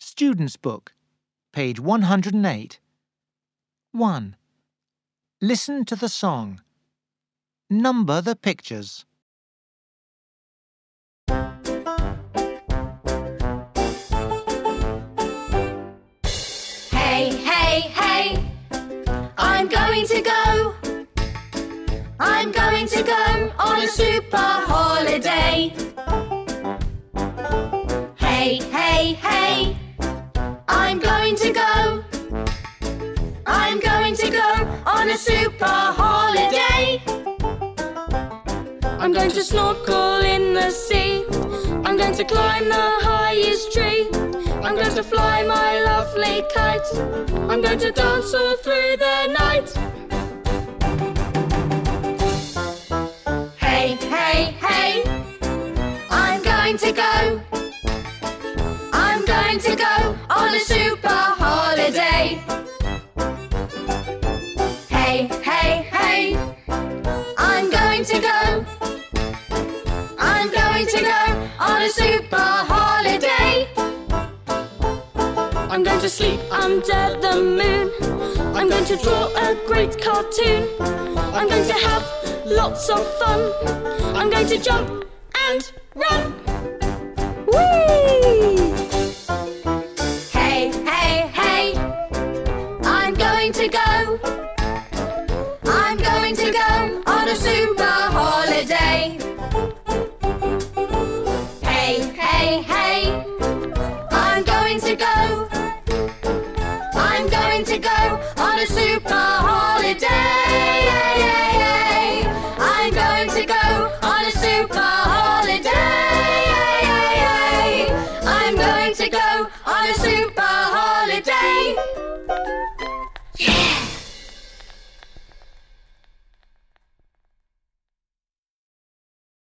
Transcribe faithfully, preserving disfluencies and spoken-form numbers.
Student's Book, page one hundred eight. one. Listen to the song. Number the pictures. Hey, hey, hey, I'm going to go. I'm going to go on a super holiday. Hey, hey, hey, I'm going to go. I'm going to go on a super holiday. I'm going to snorkel in the sea. I'm going to climb the highest tree. I'm going to fly my lovely kite. I'm going to dance all through the night. Hey, hey, hey, I'm going to go. I'm going to go on a super holiday. Hey, hey, hey, I'm going to go. I'm going to go on a super holiday. I'm going to sleep under the moon. I'm going to draw a great cartoon. I'm going to have lots of fun. I'm going to jump and run. Whee! Hey, hey, hey, I'm going to go. I'm going to go on a super holiday. Hey, hey, hey, I'm going to go.